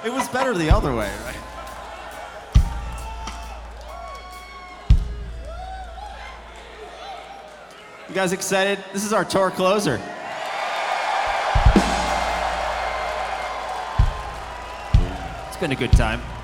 It was better the other way, right? You guys excited? This is our tour closer. It's been a good time.